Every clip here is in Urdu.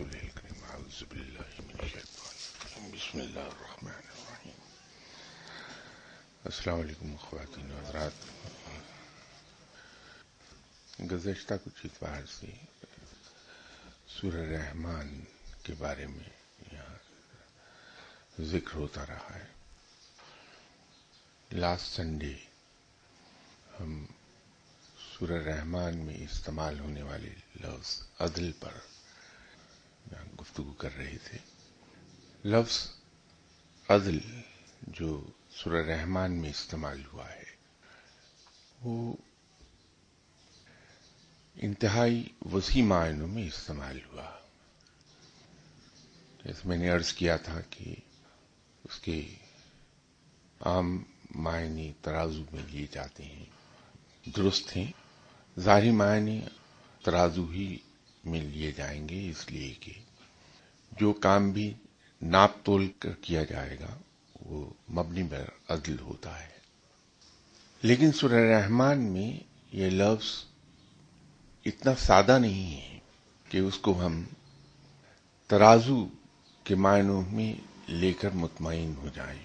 رسوله الكريم أعوذ بالله من الشيطان الرجيم بسم الله الرحمن الرحيم السلام علیکم خواتین و حضرات. گزشتہ کچھ اتوار سے سورہ رحمان کے بارے میں یہاں ذکر ہوتا رہا ہے. لاسٹ سنڈے ہم سورہ رحمان میں استعمال ہونے والے لفظ عدل پر گفتگو کر رہے تھے. لفظ عدل جو سورہ رحمان میں استعمال ہوا ہے وہ انتہائی وسیع معنوں میں استعمال ہوا. جیسے میں نے عرض کیا تھا کہ اس کے عام معنی ترازو میں لیے جاتے ہیں، درست ہیں. ظاہری معنی ترازو ہی میں لیے جائیں گے، اس لیے کہ جو کام بھی ناپ تول کر کیا جائے گا وہ مبنی بر عدل ہوتا ہے. لیکن سورہ رحمان میں یہ لفظ اتنا سادہ نہیں ہے کہ اس کو ہم ترازو کے معنوں میں لے کر مطمئن ہو جائیں.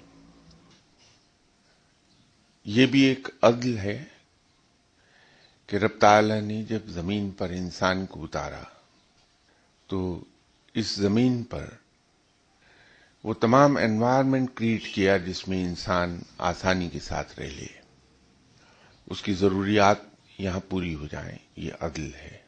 یہ بھی ایک عدل ہے کہ رب تعالی نے جب زمین پر انسان کو اتارا تو اس زمین پر وہ تمام انوائرمنٹ کریٹ کیا جس میں انسان آسانی کے ساتھ رہ لے، اس کی ضروریات یہاں پوری ہو جائیں. یہ عدل ہے.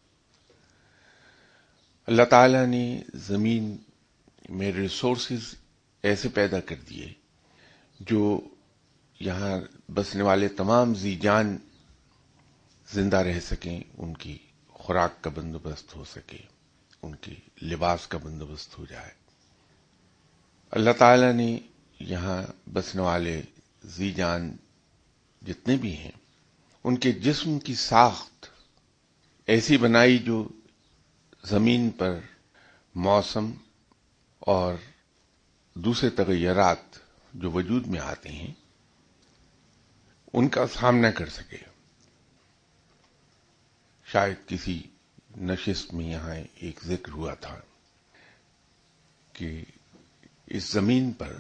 اللہ تعالی نے زمین میں ریسورسز ایسے پیدا کر دیے جو یہاں بسنے والے تمام ذی جان زندہ رہ سکیں، ان کی خوراک کا بندوبست ہو سکے، ان کی لباس کا بندوبست ہو جائے. اللہ تعالی نے یہاں بسنے والے ذی جان جتنے بھی ہیں ان کے جسم کی ساخت ایسی بنائی جو زمین پر موسم اور دوسرے تغیرات جو وجود میں آتے ہیں ان کا سامنا کر سکے. شاید کسی نشست میں یہاں ایک ذکر ہوا تھا کہ اس زمین پر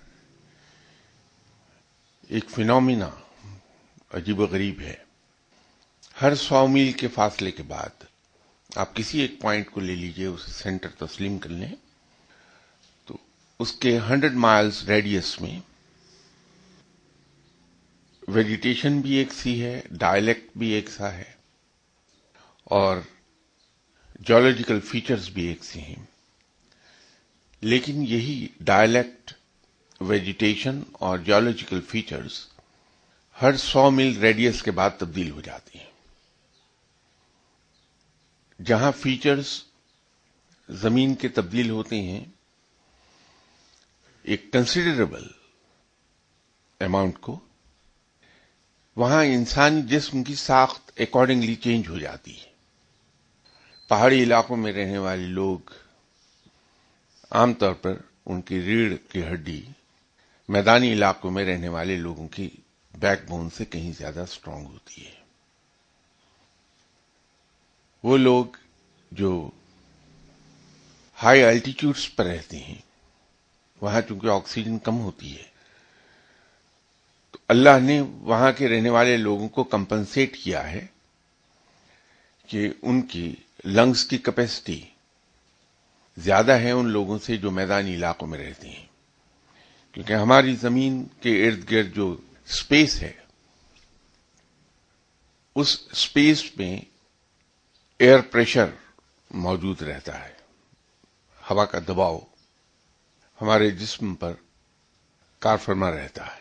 ایک فینومینا عجیب و غریب ہے. ہر 100 میل کے فاصلے کے بعد آپ کسی ایک پوائنٹ کو لے لیجئے، اسے سینٹر تسلیم کر لیں، تو اس کے 100 مائلز ریڈیس میں ویجیٹیشن بھی ایک سی ہے، ڈائلیکٹ بھی ایک سا ہے اور جیولوجیکل فیچرز بھی ایک سے ہیں. لیکن یہی ڈائلیکٹ، ویجیٹیشن اور جیولوجیکل فیچرز ہر 100 میل ریڈیس کے بعد تبدیل ہو جاتی ہیں. جہاں فیچرز زمین کے تبدیل ہوتے ہیں ایک کنسیڈریبل اماؤنٹ کو، وہاں انسانی جسم کی ساخت اکارڈنگلی چینج ہو جاتی ہے. پہاڑی علاقوں میں رہنے والے لوگ عام طور پر ان کی ریڑھ کی ہڈی میدانی علاقوں میں رہنے والے لوگوں کی بیک بون سے کہیں زیادہ اسٹرانگ ہوتی ہے. وہ لوگ جو ہائی الٹیٹیوڈز پر رہتے ہیں وہاں چونکہ آکسیجن کم ہوتی ہے تو اللہ نے وہاں کے رہنے والے لوگوں کو کمپنسیٹ کیا ہے کہ ان کی لنگز کی کیپیسٹی زیادہ ہے ان لوگوں سے جو میدانی علاقوں میں رہتے ہیں. کیونکہ ہماری زمین کے ارد گرد جو اسپیس ہے اس اسپیس میں ایئر پریشر موجود رہتا ہے، ہوا کا دباؤ ہمارے جسم پر کار فرما رہتا ہے.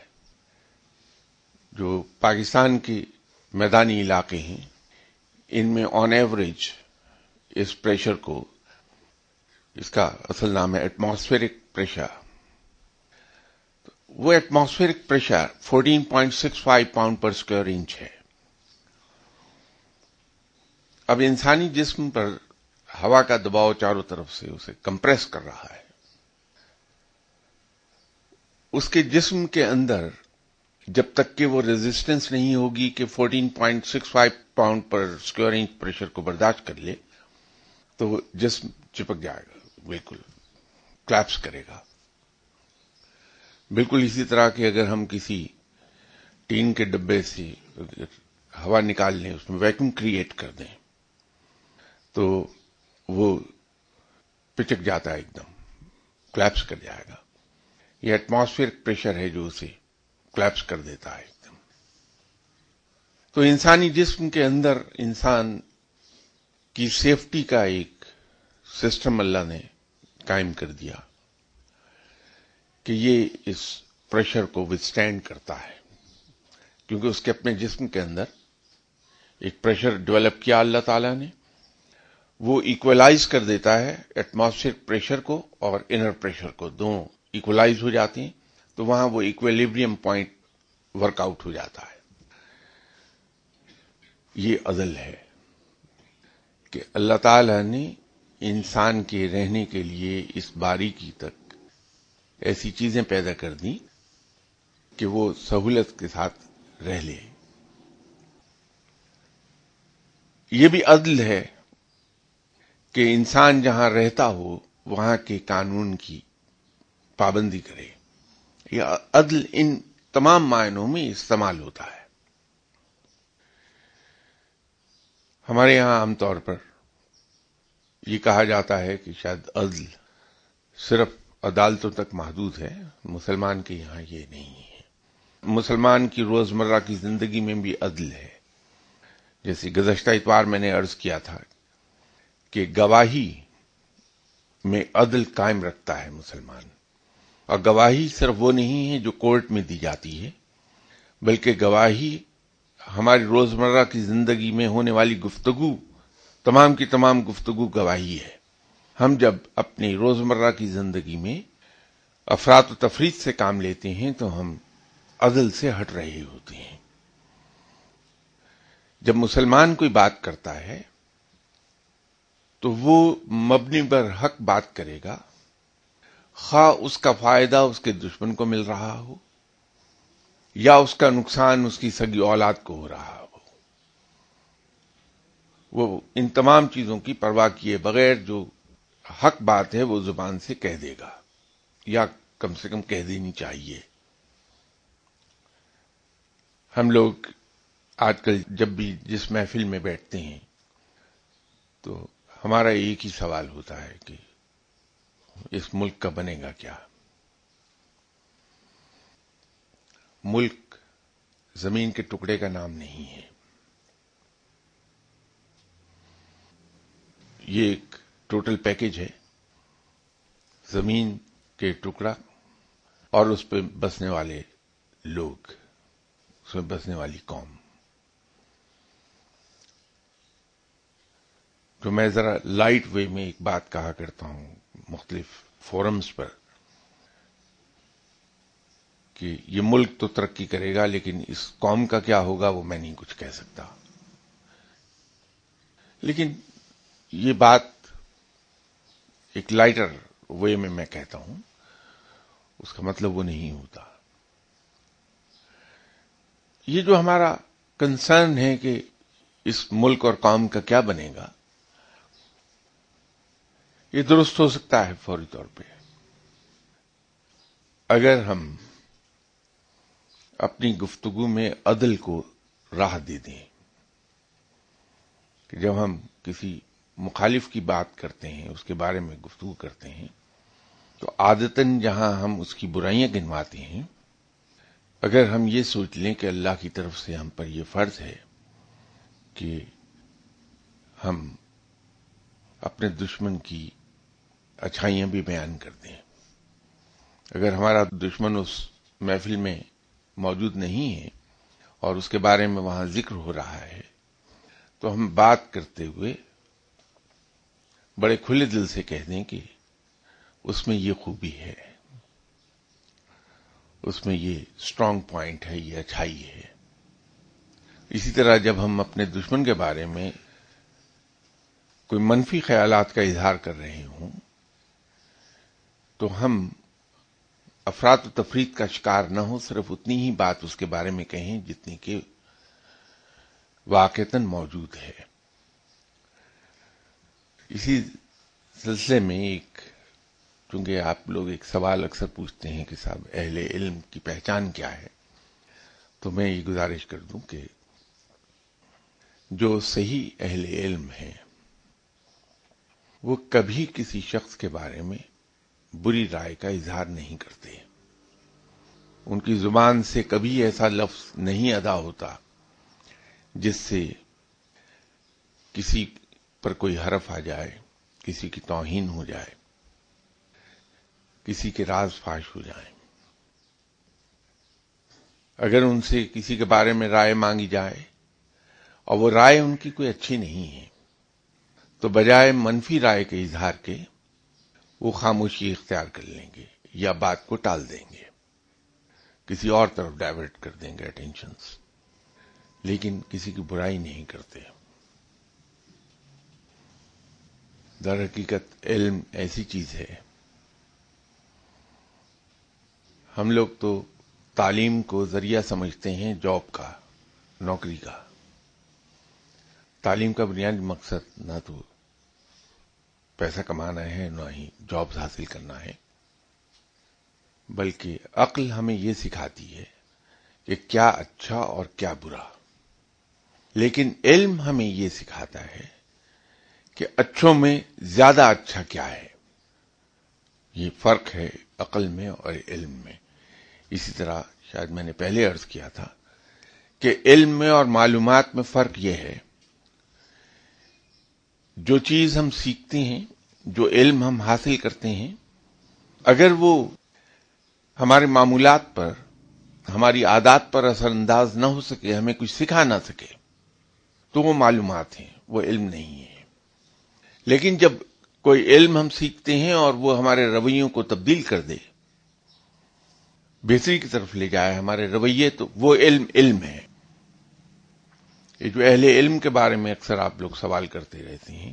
جو پاکستان کے میدانی علاقے ہیں ان میں آن ایوریج اس پریشر کو، اس کا اصل نام ہے ایٹماسفیرک پریشر، وہ atmospheric pressure 14.65 pound per square inch ہے. اب انسانی جسم پر ہوا کا دباؤ چاروں طرف سے اسے کمپریس کر رہا ہے. اس کے جسم کے اندر جب تک کہ وہ ریزسٹنس نہیں ہوگی کہ 14.65 pound per square inch pressure کو برداشت کر لے تو جسم चिपक जाएगा, बिल्कुल क्लैप्स करेगा। बिल्कुल इसी तरह कि अगर हम किसी टीन के डब्बे से हवा निकाल लें, उसमें वैक्यूम क्रिएट कर दें, तो वो पिचक जाता है, एकदम क्लैप्स कर जाएगा। ये एटमॉस्फेरिक प्रेशर है जो उसे क्लैप्स कर देता है एकदम। तो इंसानी जिस्म के अंदर इंसान की सेफ्टी का एक सिस्टम अल्लाह ने कायम कर दिया कि ये इस प्रेशर को विथस्टैंड करता है, क्योंकि उसके अपने जिस्म के अंदर एक प्रेशर डेवलप किया अल्लाह ताला ने, वो इक्वलाइज कर देता है एटमॉस्फेरिक प्रेशर को और इनर प्रेशर को, दोनों इक्वलाइज हो जाते हैं, तो वहां वो इक्विलिब्रियम पॉइंट वर्कआउट हो जाता है। ये अदल है कि अल्लाह ताला ने इंसान के रहने के लिए इस बारीकी तक ऐसी चीजें पैदा कर दी कि वो सहूलत के साथ रह ले। ये भी अदल है कि इंसान जहां रहता हो वहां के कानून की पाबंदी करे। यह अदल इन तमाम मायनों में इस्तेमाल होता है। हमारे यहां आमतौर पर यह कहा जाता है कि शायद अदल सिर्फ अदालतों तक महदूद है, मुसलमान के यहां ये नहीं है। मुसलमान की रोजमर्रा की जिंदगी में भी अदल है। जैसे गुज़श्ता इतवार मैंने अर्ज किया था कि गवाही में अदल कायम रखता है मुसलमान, और गवाही सिर्फ वो नहीं है जो कोर्ट में दी जाती है, बल्कि गवाही हमारी रोजमर्रा की जिंदगी में होने वाली गुफ्तगू, तमाम की तमाम गुफ्तगू गवाही है। हम जब अपनी रोजमर्रा की जिंदगी में अफरात तफरीत से काम लेते हैं तो हम अदल से हट रहे होते हैं। जब मुसलमान कोई बात करता है तो वो मबनी बर हक बात करेगा, खा उसका फायदा उसके दुश्मन को मिल रहा हो या उसका नुकसान उसकी सगी औलाद को हो रहा हो। वो इन तमाम चीजों की परवाह किए बगैर जो हक बात है वो जुबान से कह देगा, या कम से कम कह देनी चाहिए। हम लोग आजकल जब भी जिस महफिल में बैठते हैं तो हमारा एक ही सवाल होता है कि इस मुल्क का बनेगा क्या। मुल्क जमीन के टुकड़े का नाम नहीं है। ये एक टोटल पैकेज है, जमीन के टुकड़ा और उस पर बसने वाले लोग, उसमें बसने वाली कौम। तो मैं जरा लाइट वे में एक बात कहा करता हूं मुख्तलिफ फोरम्स पर कि ये मुल्क तो तरक्की करेगा लेकिन इस कौम का क्या होगा वो मैं नहीं कुछ कह सकता। लेकिन ये बात एक लाइटर वे में मैं कहता हूं, उसका मतलब वो नहीं होता। ये जो हमारा कंसर्न है कि इस मुल्क और कौम का क्या बनेगा, ये दुरुस्त हो सकता है फौरी तौर पे अगर हम अपनी गुफ्तगू में अदल को राह दे दें। कि जब हम किसी मुखालिफ की बात करते हैं, उसके बारे में गुफ्तगू करते हैं, तो आदतन जहां हम उसकी बुराइयां गिनवाते हैं, अगर हम ये सोच लें कि अल्लाह की तरफ से हम पर यह फर्ज है कि हम अपने दुश्मन की अच्छाइयां भी बयान कर दें। अगर हमारा दुश्मन उस महफिल में मौजूद नहीं है और उसके बारे में वहां जिक्र हो रहा है, तो हम बात करते हुए बड़े खुले दिल से कह दें कि उसमें ये खूबी है, उसमें ये स्ट्रांग पॉइंट है, ये अच्छाई है। इसी तरह जब हम अपने दुश्मन के बारे में कोई मनफी ख्यालात का इजहार कर रहे हों, तो हम अफरात तफरीत का शिकार न हो, सिर्फ उतनी ही बात उसके बारे में कहें जितनी कि वाकईतन मौजूद है। इसी سلسلے میں چونکہ آپ لوگ ایک سوال اکثر پوچھتے ہیں کہ صاحب اہل علم کی پہچان کیا ہے، تو میں یہ گزارش کر دوں کہ جو صحیح اہل علم ہیں وہ کبھی کسی شخص کے بارے میں بری رائے کا اظہار نہیں کرتے. ان کی زبان سے کبھی ایسا لفظ نہیں ادا ہوتا جس سے کسی پر کوئی حرف آ جائے، کسی کی توہین ہو جائے، کسی کے راز فاش ہو جائیں. اگر ان سے کسی کے بارے میں رائے مانگی جائے اور وہ رائے ان کی کوئی اچھی نہیں ہے تو بجائے منفی رائے کے اظہار کے وہ خاموشی اختیار کر لیں گے یا بات کو ٹال دیں گے، کسی اور طرف ڈائیورٹ کر دیں گے اٹینشنز، لیکن کسی کی برائی نہیں کرتے. در حقیقت علم ایسی چیز ہے، ہم لوگ تو تعلیم کو ذریعہ سمجھتے ہیں جاب کا، نوکری کا. تعلیم کا بنیادی مقصد نہ تو پیسہ کمانا ہے نہ ہی جابز حاصل کرنا ہے، بلکہ عقل ہمیں یہ سکھاتی ہے کہ کیا اچھا اور کیا برا. لیکن علم ہمیں یہ سکھاتا ہے کہ اچھوں میں زیادہ اچھا کیا ہے. یہ فرق ہے عقل میں اور علم میں. اسی طرح شاید میں نے پہلے عرض کیا تھا کہ علم میں اور معلومات میں فرق یہ ہے، جو چیز ہم سیکھتے ہیں، جو علم ہم حاصل کرتے ہیں، اگر وہ ہمارے معمولات پر، ہماری عادات پر اثر انداز نہ ہو سکے، ہمیں کچھ سکھا نہ سکے، تو وہ معلومات ہیں، وہ علم نہیں ہے. لیکن جب کوئی علم ہم سیکھتے ہیں اور وہ ہمارے رویوں کو تبدیل کر دے، بہتری کی طرف لے جائے ہمارے رویے، تو وہ علم ہے. یہ جو اہل علم کے بارے میں اکثر آپ لوگ سوال کرتے رہتے ہیں،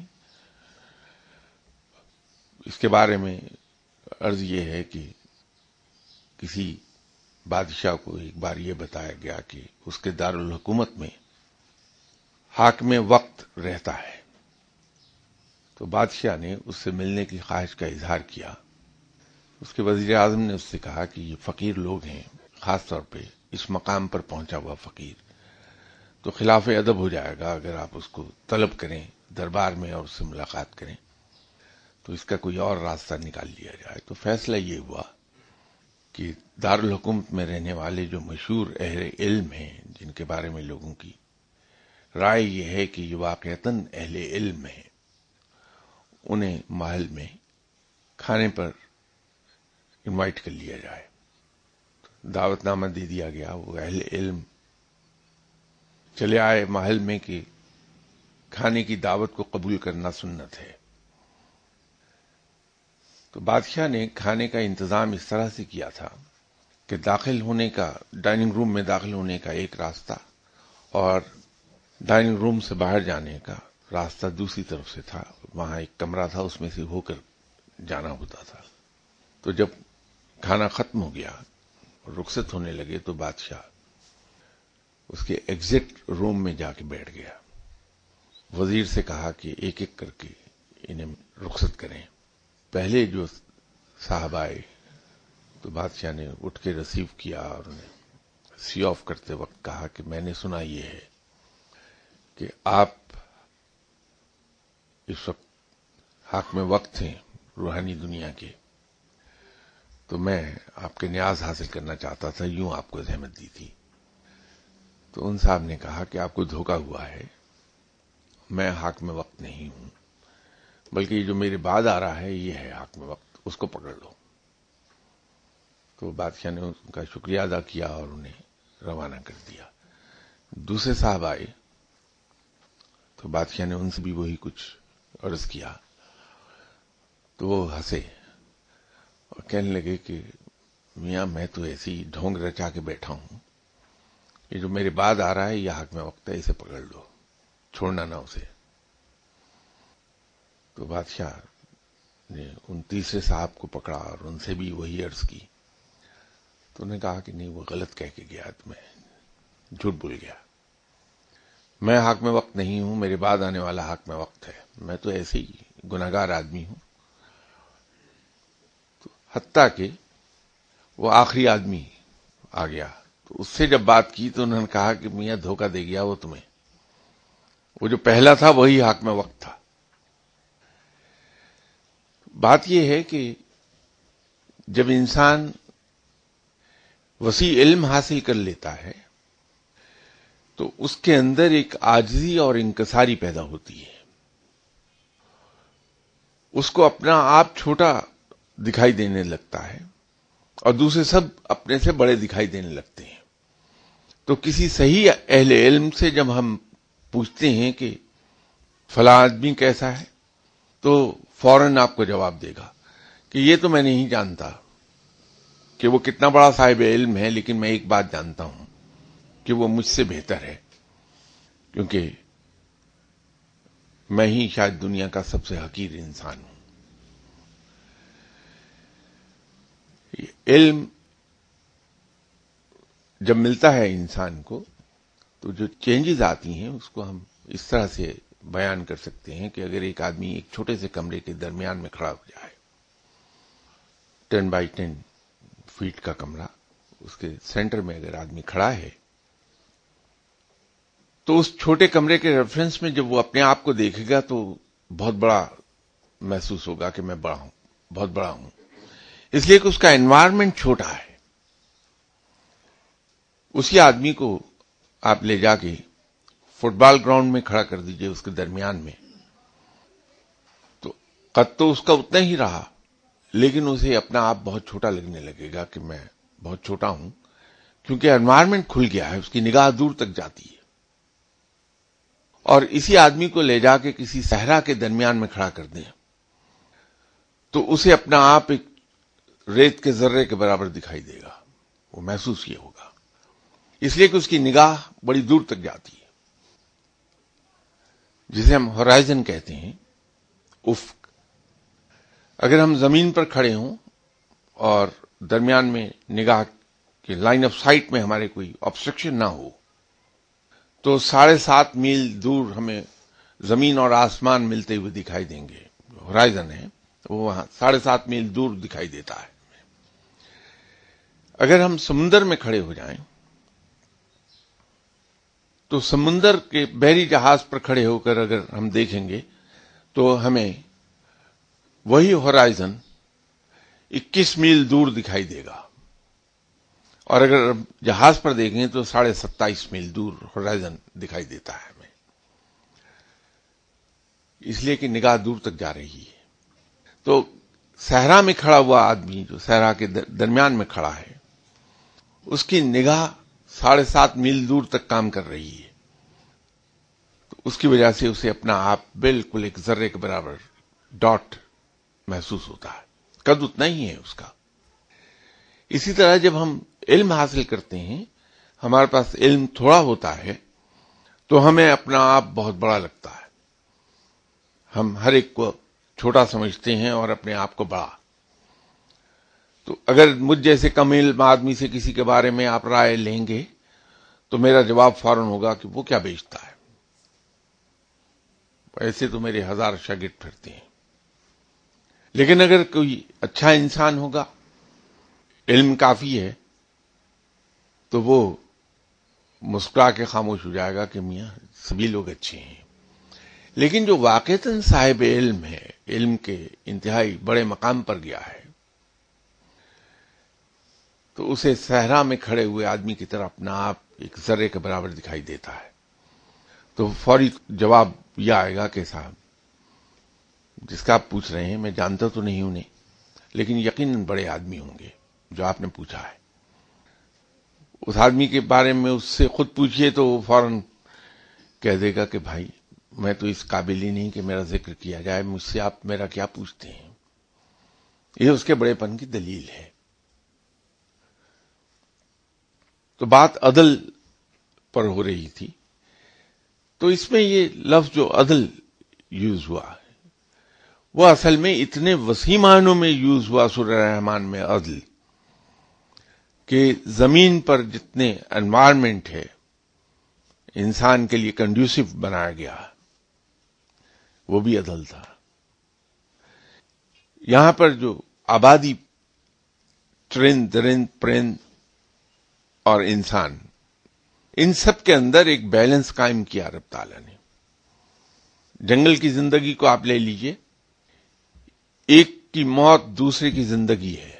اس کے بارے میں عرض یہ ہے کہ کسی بادشاہ کو ایک بار یہ بتایا گیا کہ اس کے دارالحکومت میں حاکم وقت رہتا ہے. تو بادشاہ نے اس سے ملنے کی خواہش کا اظہار کیا. اس کے وزیر اعظم نے اس سے کہا کہ یہ فقیر لوگ ہیں، خاص طور پہ اس مقام پر پہنچا ہوا فقیر، تو خلاف ادب ہو جائے گا اگر آپ اس کو طلب کریں دربار میں اور اس سے ملاقات کریں، تو اس کا کوئی اور راستہ نکال لیا جائے. تو فیصلہ یہ ہوا کہ دارالحکومت میں رہنے والے جو مشہور اہل علم ہیں، جن کے بارے میں لوگوں کی رائے یہ ہے کہ یہ واقعتاً اہل علم ہیں، انہیں محل میں کھانے پر انوائٹ کر لیا جائے. دعوت نامہ دے دیا گیا. وہ اہل علم چلے آئے محل میں کہ کھانے کی دعوت کو قبول کرنا سنت ہے. تو بادشاہ نے کھانے کا انتظام اس طرح سے کیا تھا کہ داخل ہونے کا، ڈائننگ روم میں داخل ہونے کا ایک راستہ اور ڈائننگ روم سے باہر جانے کا راستہ دوسری طرف سے تھا. وہاں ایک کمرہ تھا، اس میں سے ہو کر جانا ہوتا تھا. تو جب کھانا ختم ہو گیا اور رخصت ہونے لگے تو بادشاہ اس کے ایگزٹ روم میں جا کے بیٹھ گیا. وزیر سے کہا کہ ایک ایک کر کے انہیں رخصت کریں. پہلے جو صاحب آئے تو بادشاہ نے اٹھ کے ریسیو کیا اور انہیں سی آف کرتے وقت کہا کہ میں نے سنا یہ ہے کہ آپ اس وقت حاکم وقت ہیں روحانی دنیا کے، تو میں آپ کے نیاز حاصل کرنا چاہتا تھا، یوں آپ کو زحمت دی تھی. تو ان صاحب نے کہا کہ آپ کو دھوکہ ہوا ہے، میں حاکم وقت نہیں ہوں، بلکہ یہ جو میرے بعد آ رہا ہے یہ ہے حاکم وقت، اس کو پکڑ لو. تو بادشاہ نے ان کا شکریہ ادا کیا اور انہیں روانہ کر دیا. دوسرے صاحب آئے تو بادشاہ نے ان سے بھی وہی کچھ عرض کیا. تو وہ ہنسے اور کہنے لگے کہ میاں میں تو ایسی ڈھونگ رچا کے بیٹھا ہوں، یہ جو میرے بعد آ رہا ہے یہ حاکم وقت ہے، اسے پکڑ لو، چھوڑنا نہ اسے. تو بادشاہ نے ان تیسرے صاحب کو پکڑا اور ان سے بھی وہی عرض کی. تو انہوں نے کہا کہ نہیں، وہ غلط کہہ کے گیا، میں جھوٹ بول گیا، میں حاکم وقت نہیں ہوں، میرے بعد آنے والا حاکم وقت ہے، میں تو ایسے ہی گناہگار آدمی ہوں، حتیٰ کہ وہ آخری آدمی آ گیا تو اس سے جب بات کی تو انہوں نے کہا کہ میاں دھوکہ دے گیا وہ تمہیں، وہ جو پہلا تھا وہی حاکم وقت تھا۔ بات یہ ہے کہ جب انسان وسیع علم حاصل کر لیتا ہے تو اس کے اندر ایک عاجزی اور انکساری پیدا ہوتی ہے، اس کو اپنا آپ چھوٹا دکھائی دینے لگتا ہے اور دوسرے سب اپنے سے بڑے دکھائی دینے لگتے ہیں۔ تو کسی صحیح اہل علم سے جب ہم پوچھتے ہیں کہ فلاں آدمی کیسا ہے تو فوراً آپ کو جواب دے گا کہ یہ تو میں نہیں جانتا کہ وہ کتنا بڑا صاحب علم ہے، لیکن میں ایک بات جانتا ہوں کہ وہ مجھ سے بہتر ہے، کیونکہ میں ہی شاید دنیا کا سب سے حقیر انسان ہوں۔ علم جب ملتا ہے انسان کو تو جو چینجز آتی ہیں اس کو ہم اس طرح سے بیان کر سکتے ہیں کہ اگر ایک آدمی ایک چھوٹے سے کمرے کے درمیان میں کھڑا ہو جائے، 10 بائی 10 فیٹ کا کمرہ، اس کے سینٹر میں اگر آدمی کھڑا ہے تو اس چھوٹے کمرے کے ریفرنس میں جب وہ اپنے آپ کو دیکھے گا تو بہت بڑا محسوس ہوگا کہ میں بڑا ہوں، بہت بڑا ہوں، اس لیے کہ اس کا انوائرمنٹ چھوٹا ہے۔ اسی آدمی کو آپ لے جا کے فٹ بال گراؤنڈ میں کھڑا کر دیجئے اس کے درمیان میں، تو قد تو اس کا اتنا ہی رہا، لیکن اسے اپنا آپ بہت چھوٹا لگنے لگے گا کہ میں بہت چھوٹا ہوں، کیونکہ انوائرمنٹ کھل گیا ہے، اس کی نگاہ دور تک جاتی ہے۔ اور اسی آدمی کو لے جا کے کسی صحرا کے درمیان میں کھڑا کر دیں تو اسے اپنا آپ ایک ریت کے ذرے کے برابر دکھائی دے گا، وہ محسوس یہ ہوگا، اس لیے کہ اس کی نگاہ بڑی دور تک جاتی ہے، جسے ہم ہورائزن کہتے ہیں، افق۔ اگر ہم زمین پر کھڑے ہوں اور درمیان میں نگاہ کے لائن آف سائٹ میں ہمارے کوئی آبسٹرکشن نہ ہو تو 7.5 میل دور ہمیں زمین اور آسمان ملتے ہوئے دکھائی دیں گے۔ ہورائزن ہے وہ وہاں 7.5 میل دور دکھائی دیتا ہے۔ اگر ہم سمندر میں کھڑے ہو جائیں تو سمندر کے بحری جہاز پر کھڑے ہو کر اگر ہم دیکھیں گے تو ہمیں وہی ہورائزن 21 میل دور دکھائی دے گا، اور اگر جہاز پر دیکھیں تو 27.5 میل دور ہورائزن دکھائی دیتا ہے ہمیں، اس لیے کہ نگاہ دور تک جا رہی ہے۔ تو صحرا میں کھڑا ہوا آدمی جو صحرا کے درمیان میں کھڑا ہے، اس کی نگاہ 7.5 میل دور تک کام کر رہی ہے، تو اس کی وجہ سے اسے اپنا آپ بالکل ایک ذرے کے برابر ڈاٹ محسوس ہوتا ہے، قد اتنا ہی ہے اس کا۔ اسی طرح جب ہم علم حاصل کرتے ہیں، ہمارے پاس علم تھوڑا ہوتا ہے تو ہمیں اپنا آپ بہت بڑا لگتا ہے، ہم ہر ایک کو چھوٹا سمجھتے ہیں اور اپنے آپ کو بڑا۔ تو اگر مجھ جیسے کم علم آدمی سے کسی کے بارے میں آپ رائے لیں گے تو میرا جواب فوراً ہوگا کہ وہ کیا بیچتا ہے، ایسے تو میرے 1000 شاگرد پھرتے ہیں۔ لیکن اگر کوئی اچھا انسان ہوگا، علم کافی ہے، تو وہ مسکرا کے خاموش ہو جائے گا کہ میاں سبھی لوگ اچھے ہیں۔ لیکن جو واقعتاً صاحب علم ہے، علم کے انتہائی بڑے مقام پر گیا ہے، تو اسے صحرا میں کھڑے ہوئے آدمی کی طرح اپنا آپ ایک ذرے کے برابر دکھائی دیتا ہے۔ تو فوری جواب یہ آئے گا کہ صاحب جس کا آپ پوچھ رہے ہیں میں جانتا تو نہیں انہیں، لیکن یقیناً بڑے آدمی ہوں گے جو آپ نے پوچھا ہے۔ اس آدمی کے بارے میں اس سے خود پوچھئے تو وہ فوراً کہہ دے گا کہ بھائی میں تو اس قابل ہی نہیں کہ میرا ذکر کیا جائے، مجھ سے آپ میرا کیا پوچھتے ہیں۔ یہ اس کے بڑے پن کی دلیل ہے۔ تو بات عدل پر ہو رہی تھی، تو اس میں یہ لفظ جو عدل یوز ہوا ہے وہ اصل میں اتنے وسیع معنوں میں یوز ہوا سورہ رحمان میں عدل، کہ زمین پر جتنے انوائرمنٹ ہے انسان کے لیے کنڈیوسو بنایا گیا وہ بھی عدل تھا۔ یہاں پر جو آبادی چرند، درند، پرند اور انسان، ان سب کے اندر ایک بیلنس قائم کیا رب تعالیٰ نے. جنگل کی زندگی کو آپ لے لیجئے، ایک کی موت دوسرے کی زندگی ہے.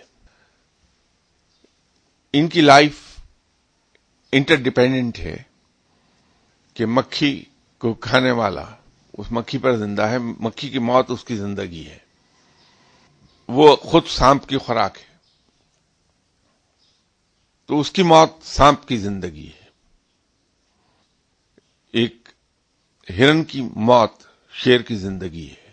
ان کی لائف انٹر ڈیپینڈنٹ ہے کہ مکھی کو کھانے والا اس مکھی پر زندہ ہے، مکھی کی موت اس کی زندگی ہے. وہ خود سانپ کی خوراک ہے تو اس کی موت سانپ کی زندگی ہے. ایک ہرن کی موت شیر کی زندگی ہے.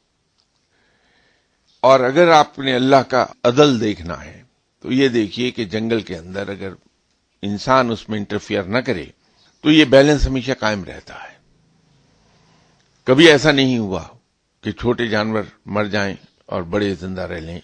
اور اگر آپ نے اللہ کا عدل دیکھنا ہے تو یہ دیکھیے کہ جنگل کے اندر اگر انسان اس میں انٹرفیئر نہ کرے تو یہ بیلنس ہمیشہ قائم رہتا ہے. کبھی ایسا نہیں ہوا کہ چھوٹے جانور مر جائیں اور بڑے زندہ رہ لیں،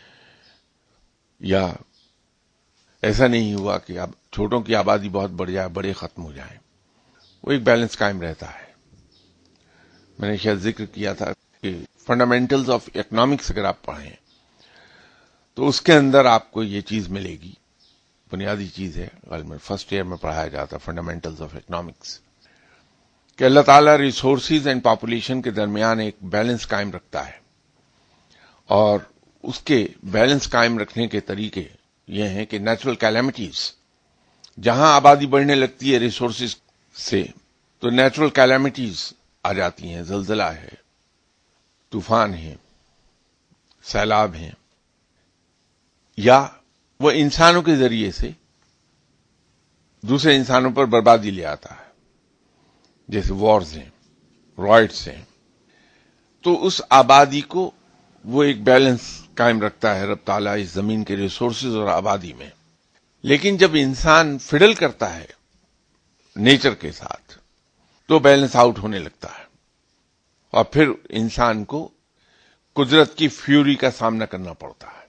یا ایسا نہیں ہوا کہ اب چھوٹوں کی آبادی بہت بڑھ جائے، بڑے ختم ہو جائیں. وہ ایک بیلنس قائم رہتا ہے. میں نے شاید ذکر کیا تھا کہ فنڈامنٹلز آف اکنامکس اگر آپ پڑھیں تو اس کے اندر آپ کو یہ چیز ملے گی، بنیادی چیز ہے، غالباً فرسٹ ایئر میں پڑھایا جاتا فنڈامنٹلز آف اکنامکس، کہ اللہ تعالیٰ ریسورسز اینڈ پاپولیشن کے درمیان ایک بیلنس قائم رکھتا ہے. اور اس کے بیلنس قائم رکھنے کے طریقے یہ ہیں کہ نیچرل کیلیمٹیز، جہاں آبادی بڑھنے لگتی ہے ریسورسز سے تو نیچرل کیلیمٹیز آ جاتی ہیں، زلزلہ ہے، طوفان ہے، سیلاب ہیں، یا وہ انسانوں کے ذریعے سے دوسرے انسانوں پر بربادی لے آتا ہے، جیسے وارز ہیں، رائٹس ہیں. تو اس آبادی کو وہ ایک بیلنس قائم رکھتا ہے رب تعالیٰ اس زمین کے ریسورسز اور آبادی میں. لیکن جب انسان فڈل کرتا ہے نیچر کے ساتھ تو بیلنس آؤٹ ہونے لگتا ہے، اور پھر انسان کو قدرت کی فیوری کا سامنا کرنا پڑتا ہے.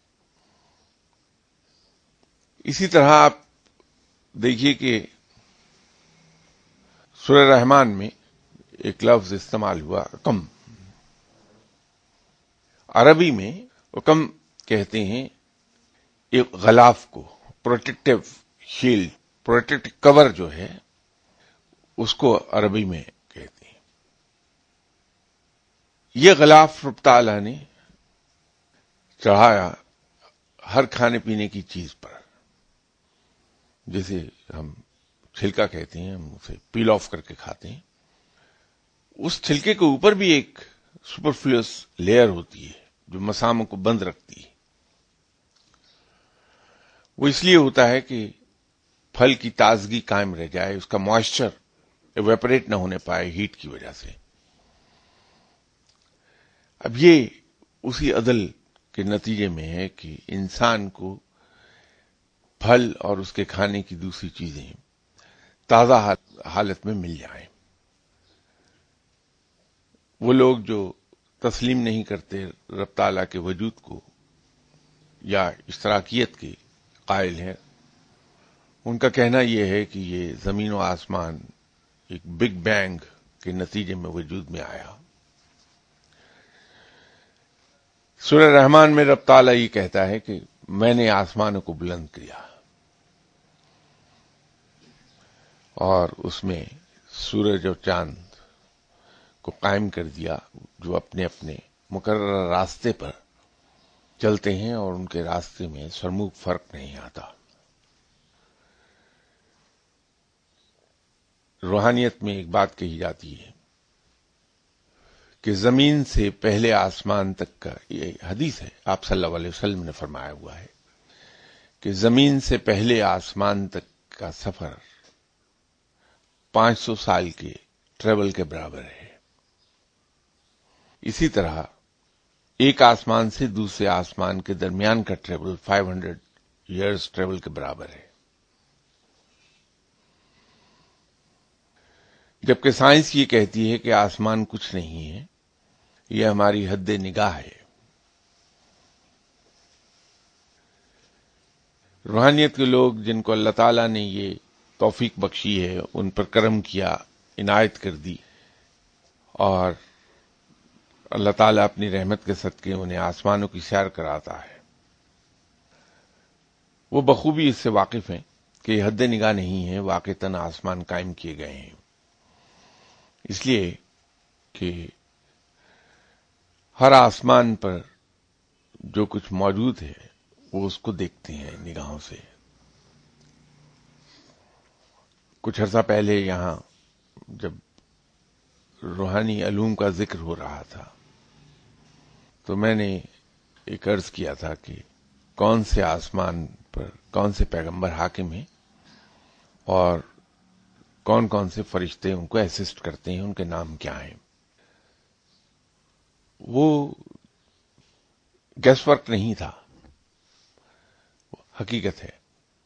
اسی طرح آپ دیکھیے کہ سورہ رحمان میں ایک لفظ استعمال ہوا، کم. عربی میں حکم کہتے ہیں ایک غلاف کو، پروٹیکٹیو شیلڈ، پروٹیکٹیو کور جو ہے اس کو عربی میں کہتے ہیں. یہ غلاف رب تعالیٰ نے چڑھایا ہر کھانے پینے کی چیز پر. جیسے ہم چھلکا کہتے ہیں، ہم اسے پیل آف کر کے کھاتے ہیں، اس چھلکے کے اوپر بھی ایک سپرفلوس لیئر ہوتی ہے جو مساموں کو بند رکھتی ہے. وہ اس لیے ہوتا ہے کہ پھل کی تازگی قائم رہ جائے، اس کا موئسچر ایویپریٹ نہ ہونے پائے ہیٹ کی وجہ سے. اب یہ اسی عدل کے نتیجے میں ہے کہ انسان کو پھل اور اس کے کھانے کی دوسری چیزیں تازہ حالت میں مل جائیں. وہ لوگ جو تسلیم نہیں کرتے رب تعالیٰ کے وجود کو یا اشتراکیت کے قائل ہیں، ان کا کہنا یہ ہے کہ یہ زمین و آسمان ایک بگ بینگ کے نتیجے میں وجود میں آیا. سورہ رحمان میں رب تعالیٰ یہ کہتا ہے کہ میں نے آسمانوں کو بلند کیا، اور اس میں سورج اور چاند کو قائم کر دیا جو اپنے اپنے مقررہ راستے پر چلتے ہیں اور ان کے راستے میں سرموک فرق نہیں آتا. روحانیت میں ایک بات کہی جاتی ہے کہ زمین سے پہلے آسمان تک کا، یہ حدیث ہے، آپ صلی اللہ علیہ وسلم نے فرمایا ہوا ہے کہ زمین سے پہلے آسمان تک کا سفر 500 سال کے ٹریول کے برابر ہے. اسی طرح ایک آسمان سے دوسرے آسمان کے درمیان کا ٹریول 500 ایئرز ٹریول کے برابر ہے. جبکہ سائنس یہ کہتی ہے کہ آسمان کچھ نہیں ہے، یہ ہماری حد نگاہ ہے. روحانیت کے لوگ جن کو اللہ تعالیٰ نے یہ توفیق بخشی ہے، ان پر کرم کیا، عنایت کر دی، اور اللہ تعالیٰ اپنی رحمت کے صدقے انہیں آسمانوں کی سیر کراتا ہے. وہ بخوبی اس سے واقف ہیں کہ یہ حد نگاہ نہیں ہے، واقعتاً آسمان قائم کیے گئے ہیں، اس لیے کہ ہر آسمان پر جو کچھ موجود ہے وہ اس کو دیکھتے ہیں نگاہوں سے۔ کچھ عرصہ پہلے یہاں جب روحانی علوم کا ذکر ہو رہا تھا تو میں نے ایک عرض کیا تھا کہ کون سے آسمان پر کون سے پیغمبر حاکم ہیں اور کون کون سے فرشتے ان کو اسسٹ کرتے ہیں، ان کے نام کیا ہیں۔ وہ گیس ورک نہیں تھا، حقیقت ہے۔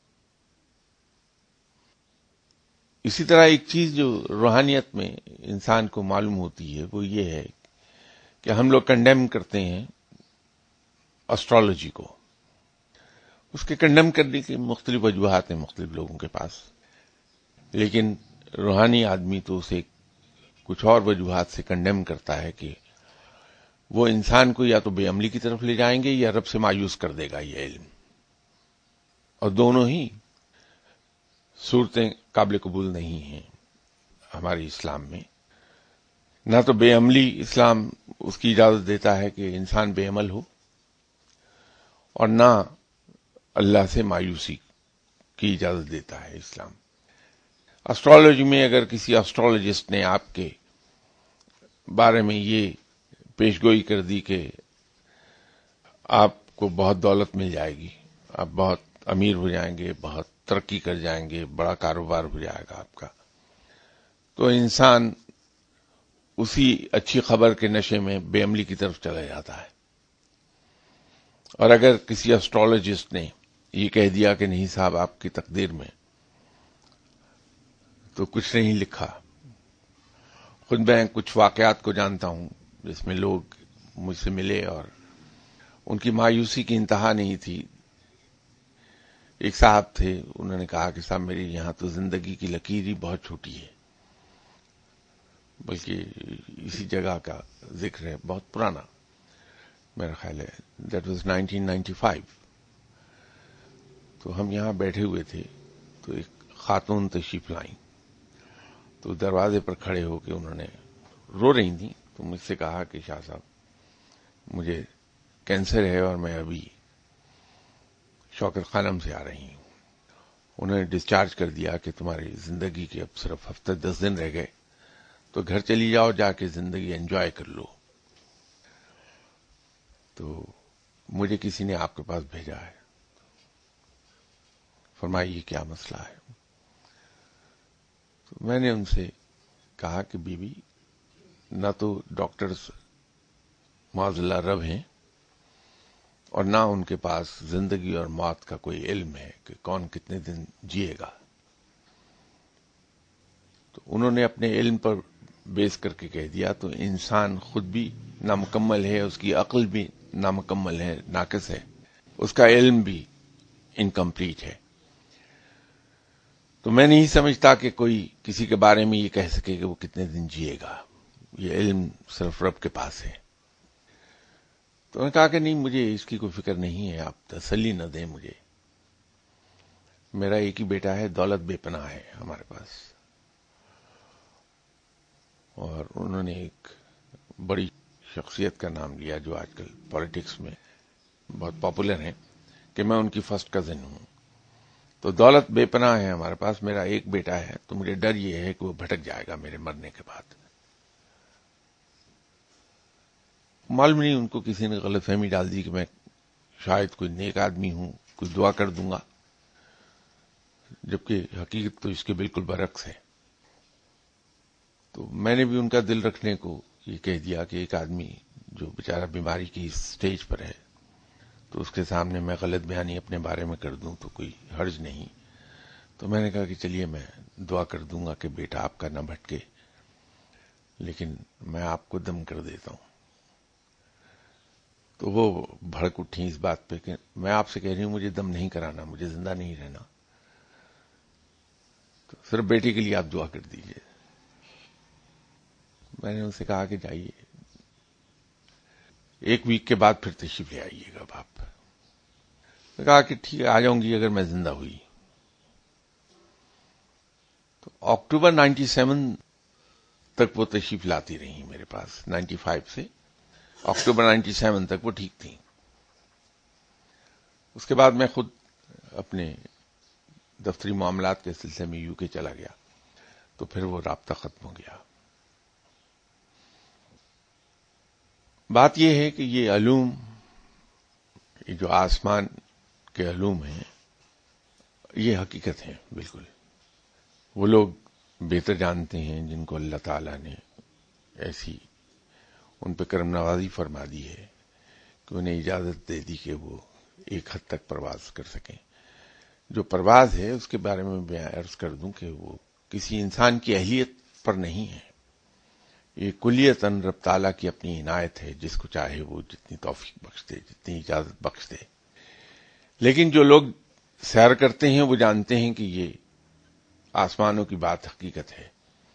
اسی طرح ایک چیز جو روحانیت میں انسان کو معلوم ہوتی ہے وہ یہ ہے کہ ہم لوگ کنڈیم کرتے ہیں اسٹرالوجی کو۔ اس کے کنڈیم کرنے کی مختلف وجوہات ہیں مختلف لوگوں کے پاس، لیکن روحانی آدمی تو اسے کچھ اور وجوہات سے کنڈیم کرتا ہے کہ وہ انسان کو یا تو بے عملی کی طرف لے جائیں گے یا رب سے مایوس کر دے گا یہ علم، اور دونوں ہی صورتیں قابل قبول نہیں ہیں ہمارے اسلام میں۔ نہ تو بے عملی اسلام اس کی اجازت دیتا ہے کہ انسان بے عمل ہو، اور نہ اللہ سے مایوسی کی اجازت دیتا ہے اسلام۔ اسٹرالوجی میں اگر کسی اسٹرالوجسٹ نے آپ کے بارے میں یہ پیشگوئی کر دی کہ آپ کو بہت دولت مل جائے گی، آپ بہت امیر ہو جائیں گے، بہت ترقی کر جائیں گے، بڑا کاروبار ہو جائے گا آپ کا، تو انسان اسی اچھی خبر کے نشے میں بے عملی کی طرف چلا جاتا ہے۔ اور اگر کسی اسٹرالوجسٹ نے یہ کہہ دیا کہ نہیں صاحب آپ کی تقدیر میں تو کچھ نہیں لکھا، خود میں کچھ واقعات کو جانتا ہوں جس میں لوگ مجھ سے ملے اور ان کی مایوسی کی انتہا نہیں تھی۔ ایک صاحب تھے، انہوں نے کہا کہ صاحب میری یہاں تو زندگی کی لکیر ہی بہت چھوٹی ہے، بلکہ اسی جگہ کا ذکر ہے، بہت پرانا، میرا خیال ہے دیٹ واز 1995۔ تو ہم یہاں بیٹھے ہوئے تھے تو ایک خاتون تشریف لائیں، تو دروازے پر کھڑے ہو کے انہوں نے رو رہی تھیں، تو مجھ سے کہا کہ شاہ صاحب مجھے کینسر ہے اور میں ابھی شوکت خانم سے آ رہی ہوں۔ انہوں نے ڈسچارج کر دیا کہ تمہاری زندگی کے اب صرف ہفتے 10 دن رہ گئے، تو گھر چلی جاؤ، جا کے زندگی انجوائے کر لو۔ تو مجھے کسی نے آپ کے پاس بھیجا ہے، فرمائیے کیا مسئلہ ہے۔ تو میں نے ان سے کہا کہ بی بی، نہ تو ڈاکٹرز معاذ اللہ رب ہیں اور نہ ان کے پاس زندگی اور موت کا کوئی علم ہے کہ کون کتنے دن جیے گا۔ تو انہوں نے اپنے علم پر بیس کر کے کہہ دیا تو انسان خود بھی نامکمل ہے، اس کی عقل بھی نامکمل ہے، ناقص ہے، اس کا علم بھی انکمپلیٹ ہے۔ تو میں نہیں سمجھتا کہ کوئی کسی کے بارے میں یہ کہہ سکے کہ وہ کتنے دن جیے گا، یہ علم صرف رب کے پاس ہے۔ تو انہوں نے کہا کہ نہیں، مجھے اس کی کوئی فکر نہیں ہے، آپ تسلی نہ دیں مجھے، میرا ایک ہی بیٹا ہے، دولت بے پناہ ہے ہمارے پاس۔ اور انہوں نے ایک بڑی شخصیت کا نام لیا جو آج کل پالیٹکس میں بہت پاپولر ہیں، کہ میں ان کی فرسٹ کزن ہوں۔ تو دولت بے پناہ ہے ہمارے پاس، میرا ایک بیٹا ہے، تو مجھے ڈر یہ ہے کہ وہ بھٹک جائے گا میرے مرنے کے بعد۔ معلوم نہیں ان کو کسی نے غلط فہمی ڈال دی کہ میں شاید کوئی نیک آدمی ہوں، کوئی دعا کر دوں گا، جبکہ حقیقت تو اس کے بالکل برعکس ہے۔ تو میں نے بھی ان کا دل رکھنے کو یہ کہہ دیا کہ ایک آدمی جو بیچارہ بیماری کی سٹیج پر ہے تو اس کے سامنے میں غلط بیانی اپنے بارے میں کر دوں تو کوئی حرج نہیں۔ تو میں نے کہا کہ چلیے میں دعا کر دوں گا کہ بیٹا آپ کا نہ بھٹکے، لیکن میں آپ کو دم کر دیتا ہوں۔ تو وہ بھڑک اٹھی اس بات پہ کہ میں آپ سے کہہ رہی ہوں مجھے دم نہیں کرانا، مجھے زندہ نہیں رہنا، تو صرف بیٹے کے لیے آپ دعا کر دیجئے۔ میں نے ان سے کہا کہ جائیے، ایک ویک کے بعد پھر تشریف لے آئیے گا آپ۔ کہا کہ ٹھیک ہے آ جاؤں گی اگر میں زندہ ہوئی. تو اکتوبر 97 تک وہ تشریف لاتی رہی میرے پاس. 95 سے اکتوبر 97 تک وہ ٹھیک تھیں. اس کے بعد میں خود اپنے دفتری معاملات کے سلسلے میں یو کے چلا گیا، تو پھر وہ رابطہ ختم ہو گیا. بات یہ ہے کہ یہ علوم، یہ جو آسمان کے علوم ہیں، یہ حقیقت ہیں بالکل. وہ لوگ بہتر جانتے ہیں جن کو اللہ تعالیٰ نے ایسی ان پہ کرم نوازی فرما دی ہے کہ انہیں اجازت دے دی کہ وہ ایک حد تک پرواز کر سکیں. جو پرواز ہے اس کے بارے میں میں عرض کر دوں کہ وہ کسی انسان کی اہلیت پر نہیں ہے. یہ کلیتاً رب تعالیٰ کی اپنی عنایت ہے، جس کو چاہے وہ جتنی توفیق بخش دے، جتنی اجازت بخش دے. لیکن جو لوگ سیر کرتے ہیں وہ جانتے ہیں کہ یہ آسمانوں کی بات حقیقت ہے.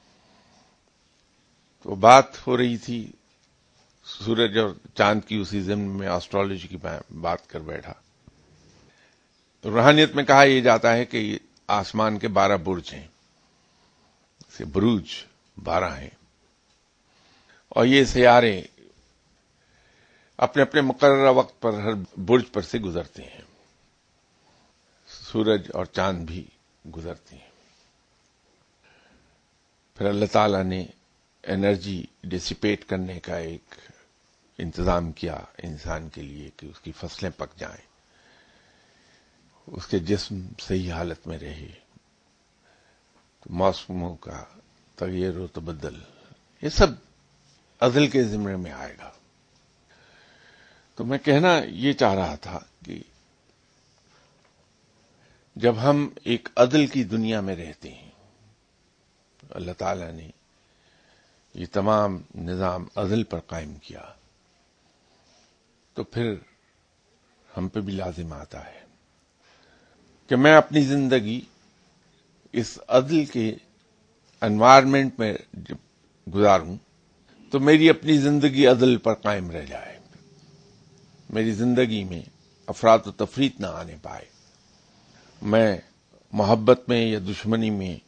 تو بات ہو رہی تھی سورج اور چاند کی، اسی ضمن میں ایسٹرالوجی کی بات کر بیٹھا. روحانیت میں کہا یہ جاتا ہے کہ یہ آسمان کے 12 برج ہیں، بروج 12 ہیں، اور یہ سیارے اپنے اپنے مقررہ وقت پر ہر برج پر سے گزرتے ہیں. سورج اور چاند بھی گزرتے ہیں. پھر اللہ تعالیٰ نے انرجی ڈسیپیٹ کرنے کا ایک انتظام کیا انسان کے لیے کہ اس کی فصلیں پک جائیں، اس کے جسم صحیح حالت میں رہے. تو موسموں کا تغیر و تبدل، یہ سب عدل کے ذمے میں آئے گا. تو میں کہنا یہ چاہ رہا تھا کہ جب ہم ایک عدل کی دنیا میں رہتے ہیں، اللہ تعالیٰ نے یہ تمام نظام عدل پر قائم کیا، تو پھر ہم پہ بھی لازم آتا ہے کہ میں اپنی زندگی اس عدل کے انوائرمنٹ میں جب گزاروں تو میری اپنی زندگی عدل پر قائم رہ جائے، میری زندگی میں افراط و تفریط نہ آنے پائے، میں محبت میں یا دشمنی میں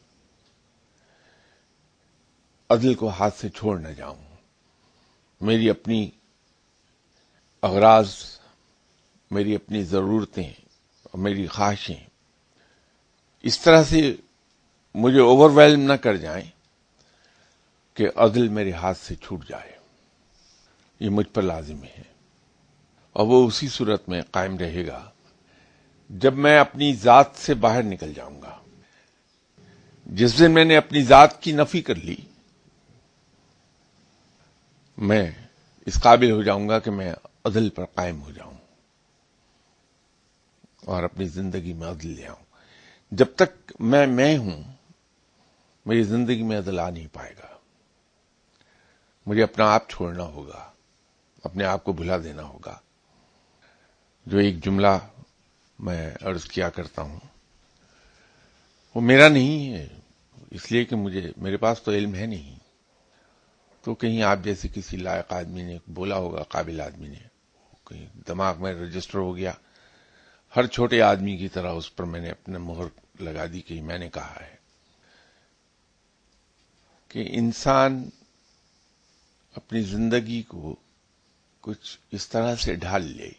عدل کو ہاتھ سے چھوڑ نہ جاؤں. میری اپنی اغراض، میری اپنی ضرورتیں اور میری خواہشیں اس طرح سے مجھے اوور ویلم نہ کر جائیں کہ عدل میرے ہاتھ سے چھوٹ جائے. یہ مجھ پر لازم ہے، اور وہ اسی صورت میں قائم رہے گا جب میں اپنی ذات سے باہر نکل جاؤں گا. جس دن میں نے اپنی ذات کی نفی کر لی، میں اس قابل ہو جاؤں گا کہ میں عدل پر قائم ہو جاؤں اور اپنی زندگی میں عدل لے آؤں. جب تک میں ہوں، میری زندگی میں عدل آ نہیں پائے گا. مجھے اپنا آپ چھوڑنا ہوگا، اپنے آپ کو بھلا دینا ہوگا. جو ایک جملہ میں عرض کیا کرتا ہوں وہ میرا نہیں ہے، اس لیے کہ میرے پاس تو علم ہے نہیں. تو کہیں آپ جیسے کسی لائق آدمی نے بولا ہوگا، قابل آدمی نے، کہیں دماغ میں رجسٹر ہو گیا. ہر چھوٹے آدمی کی طرح اس پر میں نے اپنے مہر لگا دی کہ میں نے کہا ہے کہ انسان اپنی زندگی کو کچھ اس طرح سے ڈھال لے،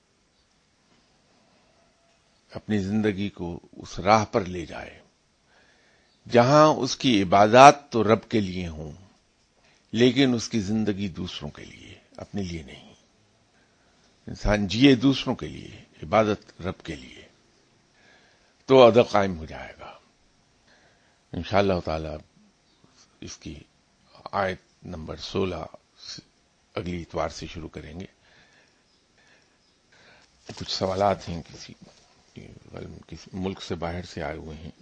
اپنی زندگی کو اس راہ پر لے جائے جہاں اس کی عبادات تو رب کے لیے ہوں، لیکن اس کی زندگی دوسروں کے لیے، اپنے لیے نہیں. انسان جیے دوسروں کے لیے، عبادت رب کے لیے، تو عدل قائم ہو جائے گا انشاءاللہ تعالی. اس کی آیت نمبر 16 اگلی اتوار سے شروع کریں گے. کچھ سوالات ہیں، کسی ملک سے باہر سے آئے ہوئے ہیں.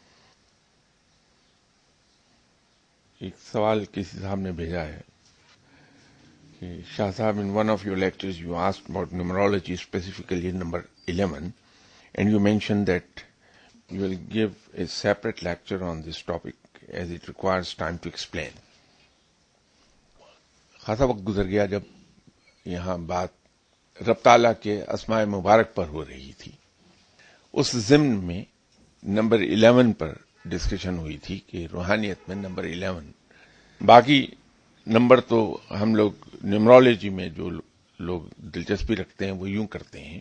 ایک سوال کسی صاحب نے بھیجا ہے کہ شاہ صاحب, in one of your lectures you asked about numerology, specifically number 11, and you mentioned that you will give a separate lecture on this topic as it requires time to explain. خاصا وقت گزر گیا جب یہاں بات رب تعالیٰ کے اسماء مبارک پر ہو رہی تھی, اس ضمن میں نمبر 11 پر ڈسکشن ہوئی تھی کہ روحانیت میں نمبر 11. باقی نمبر تو ہم لوگ نیومرولوجی میں جو لوگ دلچسپی رکھتے ہیں وہ یوں کرتے ہیں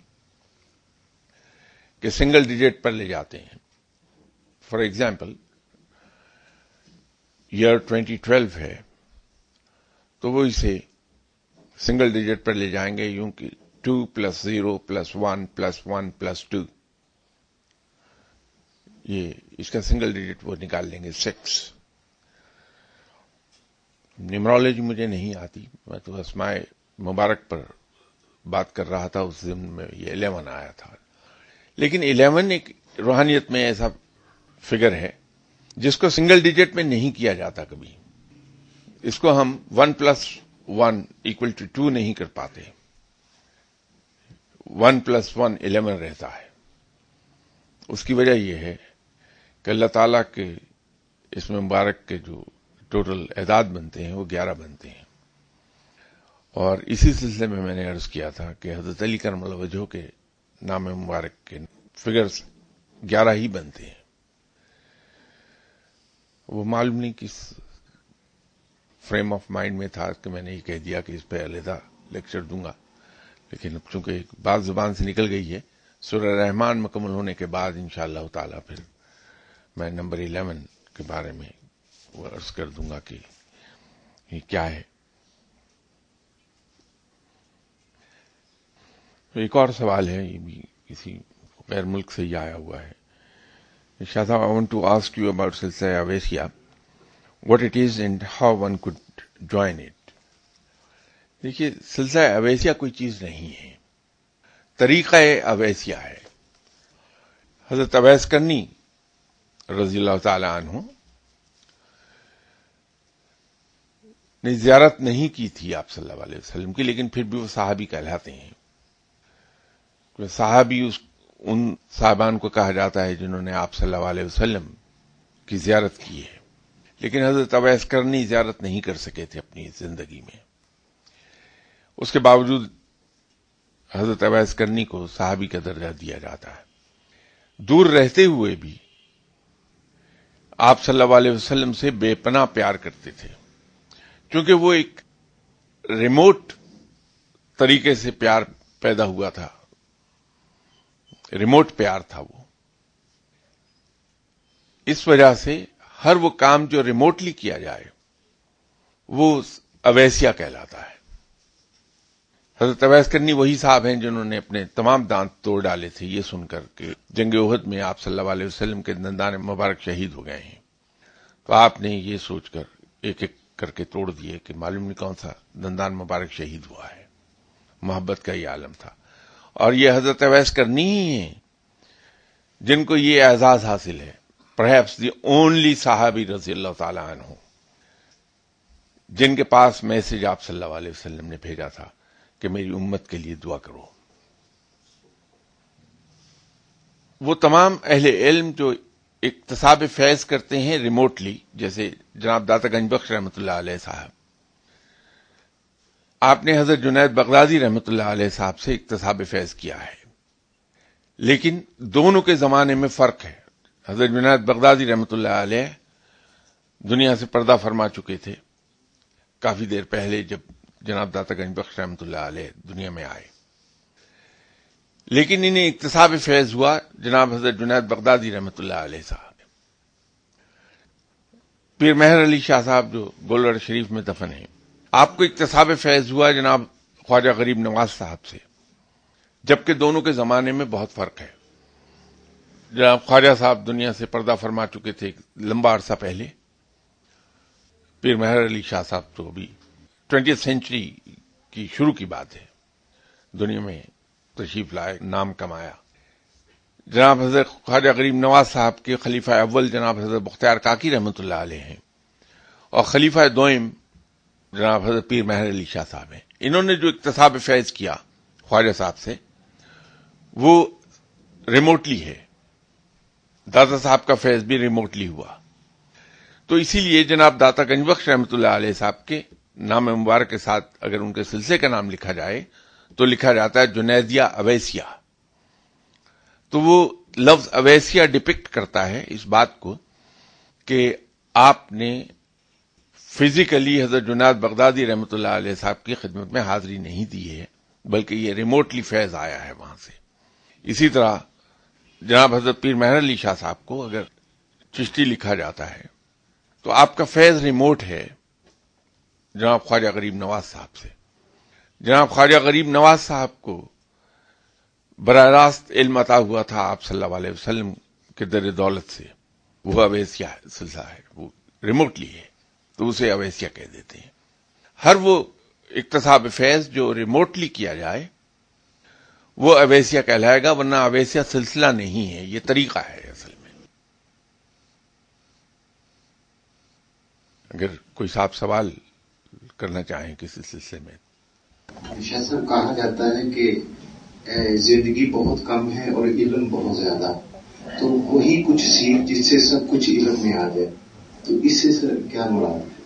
کہ سنگل ڈیجٹ پر لے جاتے ہیں. فار ایگزامپل ایئر 2012 ہے تو وہ اسے سنگل ڈیجٹ پر لے جائیں گے یوں کہ 2 + 0 + 1 + 1 + 2. یہ اس کا سنگل ڈیجٹ وہ نکال لیں گے 6. نیومرولوجی مجھے نہیں آتی, میں تو اسماء مبارک پر بات کر رہا تھا. اس ضمن میں یہ 11 آیا تھا. لیکن 11 ایک روحانیت میں ایسا فگر ہے جس کو سنگل ڈیجٹ میں نہیں کیا جاتا کبھی. اس کو ہم 1 + 1 = 2 نہیں کر پاتے. 1 + 1 11 رہتا ہے. اس کی وجہ یہ ہے کہ اللہ تعالیٰ کے اس میں مبارک کے جو ٹوٹل اعداد بنتے ہیں وہ 11 بنتے ہیں. اور اسی سلسلے میں میں نے عرض کیا تھا کہ حضرت علی کرم اللہ وجہہ کے نام مبارک کے فگرز 11 ہی بنتے ہیں. وہ معلوم نہیں کس فریم آف مائنڈ میں تھا کہ میں نے یہ کہہ دیا کہ اس پہ علیحدہ لیکچر دوں گا, لیکن اب چونکہ ایک بات زبان سے نکل گئی ہے, سورہ رحمان مکمل ہونے کے بعد انشاءاللہ تعالی پھر میں نمبر 11 کے بارے میں وہ عرض کر دوں گا کہ یہ کیا ہے. ایک اور سوال ہے, یہ بھی کسی غیر ملک سے ہی آیا ہوا ہے. شاہ صاحب, I want to ask you about سلسلہ اویسیہ, what it is and how one could join it. دیکھیے, سلسلہ اویسیہ کوئی چیز نہیں ہے, طریقہ اویسیہ ہے. حضرت اویس کرنی رضی اللہ تعالی عنہ نے زیارت نہیں کی تھی آپ صلی اللہ علیہ وسلم کی, لیکن پھر بھی وہ صحابی کہلاتے ہیں. صحابی ان صاحبان کو کہا جاتا ہے جنہوں نے آپ صلی اللہ علیہ وسلم کی زیارت کی ہے. لیکن حضرت اویس کرنی زیارت نہیں کر سکے تھے اپنی زندگی میں. اس کے باوجود حضرت اویس کرنی کو صحابی کا درجہ دیا جاتا ہے. دور رہتے ہوئے بھی آپ صلی اللہ علیہ وسلم سے بے پناہ پیار کرتے تھے, کیونکہ وہ ایک ریموٹ طریقے سے پیار پیدا ہوا تھا, ریموٹ پیار تھا وہ. اس وجہ سے ہر وہ کام جو ریموٹلی کیا جائے وہ اویسیہ کہلاتا ہے. حضرت اویس کرنی وہی صاحب ہیں جنہوں نے اپنے تمام دانت توڑ ڈالے تھے یہ سن کر کہ جنگ احد میں آپ صلی اللہ علیہ وسلم کے دندان مبارک شہید ہو گئے ہیں. تو آپ نے یہ سوچ کر ایک ایک کر کے توڑ دیے کہ معلوم نہیں کون سا دندان مبارک شہید ہوا ہے. محبت کا یہ عالم تھا. اور یہ حضرت اویس کرنی ہی ہیں جن کو یہ اعزاز حاصل ہے, پرہیپس دی اونلی صحابی رضی اللہ تعالی عنہ جن کے پاس میسج آپ صلی اللہ علیہ وسلم نے بھیجا تھا کہ میری امت کے لیے دعا کرو. وہ تمام اہل علم جو اکتساب فیض کرتے ہیں ریموٹلی, جیسے جناب داتا گنج بخش رحمۃ اللہ علیہ صاحب, آپ نے حضرت جنید بغدادی رحمۃ اللہ علیہ صاحب سے اکتساب فیض کیا ہے, لیکن دونوں کے زمانے میں فرق ہے. حضرت جنید بغدادی رحمۃ اللہ علیہ دنیا سے پردہ فرما چکے تھے کافی دیر پہلے جب جناب داتا گنج بخش رحمۃ اللہ علیہ دنیا میں آئے, لیکن انہیں اکتساب فیض ہوا جناب حضرت جنید بغدادی رحمۃ اللہ علیہ صاحب. پیر مہر علی شاہ صاحب جو گولڑ شریف میں دفن ہیں, آپ کو اکتساب فیض ہوا جناب خواجہ غریب نواز صاحب سے, جبکہ دونوں کے زمانے میں بہت فرق ہے. جناب خواجہ صاحب دنیا سے پردہ فرما چکے تھے لمبا عرصہ پہلے. پیر مہر علی شاہ صاحب تو ابھی 20th سینچری کی شروع کی بات ہے, دنیا میں تشریف لائے, نام کمایا. جناب حضرت خواجہ غریب نواز صاحب کے خلیفہ اول جناب حضرت بختیار کاکی رحمۃ اللہ علیہ ہیں, اور خلیفہ دوئم جناب حضرت پیر مہر علی شاہ صاحب ہیں. انہوں نے جو اکتساب فیض کیا خواجہ صاحب سے وہ ریموٹلی ہے, داتا صاحب کا فیض بھی ریموٹلی ہوا. تو اسی لیے جناب داتا گنج بخش رحمۃ اللہ علیہ صاحب کے نام مبارک کے ساتھ اگر ان کے سلسلے کا نام لکھا جائے تو لکھا جاتا ہے جنیدیہ اویسیہ. تو وہ لفظ اویسیا ڈپکٹ کرتا ہے اس بات کو کہ آپ نے فزیکلی حضرت جنید بغدادی رحمۃ اللہ علیہ صاحب کی خدمت میں حاضری نہیں دی ہے، بلکہ یہ ریموٹلی فیض آیا ہے وہاں سے. اسی طرح جناب حضرت پیر مہر علی شاہ صاحب کو اگر چشتی لکھا جاتا ہے تو آپ کا فیض ریموٹ ہے جناب خواجہ غریب نواز صاحب سے. جناب خواجہ غریب نواز صاحب کو براہ راست علم عطا ہوا تھا آپ صلی اللہ علیہ وسلم کے در دولت سے. وہ اویسیا سلسلہ ہے، وہ ریموٹلی ہے تو اسے اویسیا کہہ دیتے ہیں. ہر وہ اکتساب فیض جو ریموٹلی کیا جائے وہ اویسیا کہلائے گا، ورنہ اویسیا سلسلہ نہیں ہے، یہ طریقہ ہے اصل میں. اگر کوئی صاحب سوال کرنا چاہیں کسی سلسلے میں. شاہ صاحب، کہا جاتا ہے کہ زندگی بہت کم ہے اور علم بہت زیادہ، تو وہی کچھ سیکھ جس سے سب کچھ علم میں آ جائے، تو اس سے سر کیا مراد ہے؟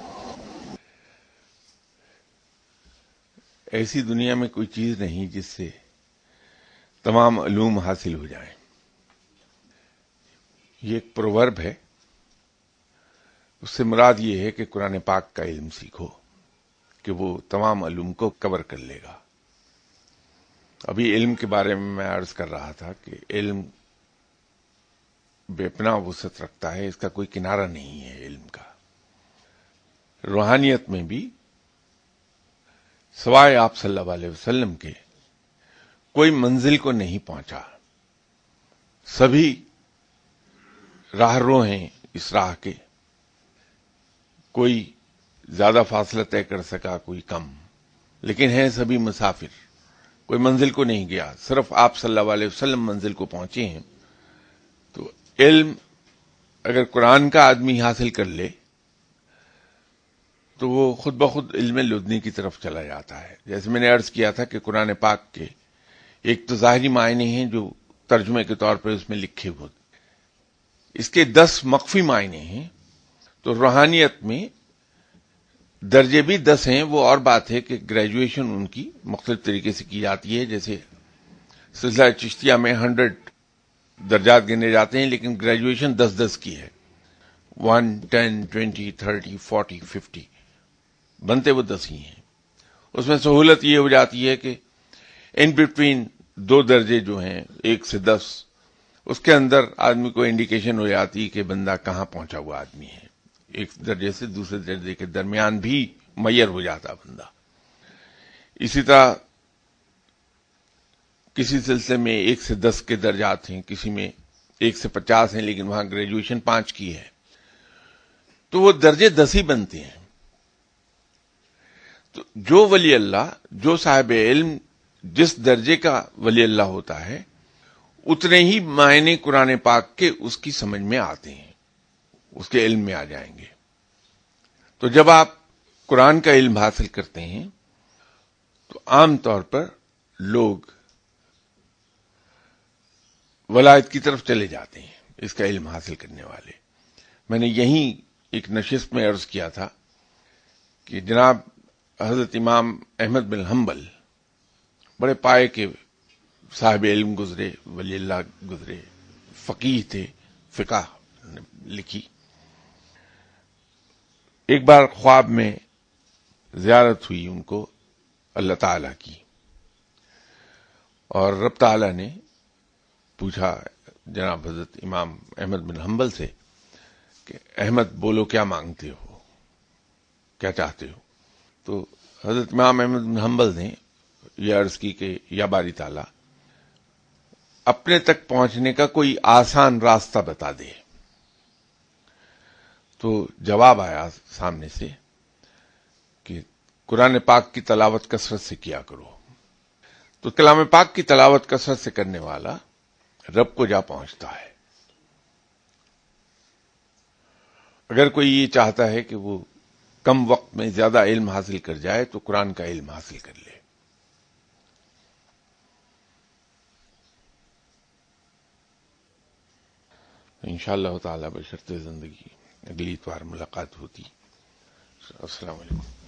ایسی دنیا میں کوئی چیز نہیں جس سے تمام علوم حاصل ہو جائیں. یہ ایک پروورب ہے، اس سے مراد یہ ہے کہ قرآن پاک کا علم سیکھو کہ وہ تمام علوم کو کور کر لے گا. ابھی علم کے بارے میں عرض کر رہا تھا کہ علم بے پناہ وسعت رکھتا ہے، اس کا کوئی کنارہ نہیں ہے علم کا. روحانیت میں بھی سوائے آپ صلی اللہ علیہ وسلم کے کوئی منزل کو نہیں پہنچا. سبھی راہرو ہیں اس راہ کے، کوئی زیادہ فاصلہ طے کر سکا، کوئی کم، لیکن ہیں سبھی مسافر. کوئی منزل کو نہیں گیا، صرف آپ صلی اللہ علیہ وسلم منزل کو پہنچے ہیں. تو علم اگر قرآن کا آدمی حاصل کر لے تو وہ خود بخود علم لدنی کی طرف چلا جاتا ہے. جیسے میں نے عرض کیا تھا کہ قرآن پاک کے ایک تو ظاہری معنی ہیں جو ترجمے کے طور پر اس میں لکھے ہوئے، اس کے 10 مخفی معنی ہیں. تو روحانیت میں درجے بھی 10 ہیں. وہ اور بات ہے کہ گریجویشن ان کی مختلف طریقے سے کی جاتی ہے. جیسے سلسلہ چشتیہ میں 100 درجات گنے جاتے ہیں، لیکن گریجویشن 10 کی ہے. 1 10 20 30 40 50 بنتے وہ 10 ہی ہیں. اس میں سہولت یہ ہو جاتی ہے کہ ان بٹوین 2 درجے جو ہیں 1 سے 10، اس کے اندر آدمی کو انڈیکیشن ہو جاتی کہ بندہ کہاں پہنچا ہوا آدمی ہے. ایک درجے سے دوسرے درجے کے درمیان بھی میئر ہو جاتا بندہ. اسی طرح کسی سلسلے میں 1 سے 10 کے درجات ہیں، کسی میں 1 سے 50 ہیں، لیکن وہاں گریجویشن 5 کی ہے. تو وہ درجے 10 ہی بنتے ہیں. تو جو ولی اللہ، جو صاحب علم جس درجے کا ولی اللہ ہوتا ہے، اتنے ہی معنی قرآن پاک کے اس کی سمجھ میں آتے ہیں، اس کے علم میں آ جائیں گے. تو جب آپ قرآن کا علم حاصل کرتے ہیں تو عام طور پر لوگ ولایت کی طرف چلے جاتے ہیں اس کا علم حاصل کرنے والے. میں نے یہیں ایک نشست میں عرض کیا تھا کہ جناب حضرت امام احمد بن حنبل بڑے پائے کے صاحب علم گزرے، ولی اللہ گزرے، فقیہ تھے، فقہ لکھی. ایک بار خواب میں زیارت ہوئی ان کو اللہ تعالی کی، اور رب تعالی نے پوچھا جناب حضرت امام احمد بن حنبل سے کہ احمد بولو کیا مانگتے ہو، کیا چاہتے ہو. تو حضرت امام احمد بن حنبل نے یہ عرض کی کہ یا باری تعالی اپنے تک پہنچنے کا کوئی آسان راستہ بتا دے. تو جواب آیا سامنے سے کہ قرآن پاک کی تلاوت کثرت سے کیا کرو. تو کلام پاک کی تلاوت کثرت سے کرنے والا رب کو جا پہنچتا ہے. اگر کوئی یہ چاہتا ہے کہ وہ کم وقت میں زیادہ علم حاصل کر جائے تو قرآن کا علم حاصل کر لے. انشاءاللہ تعالی بشرط زندگی اگلی اتوار ملاقات ہوتی. السلام علیکم.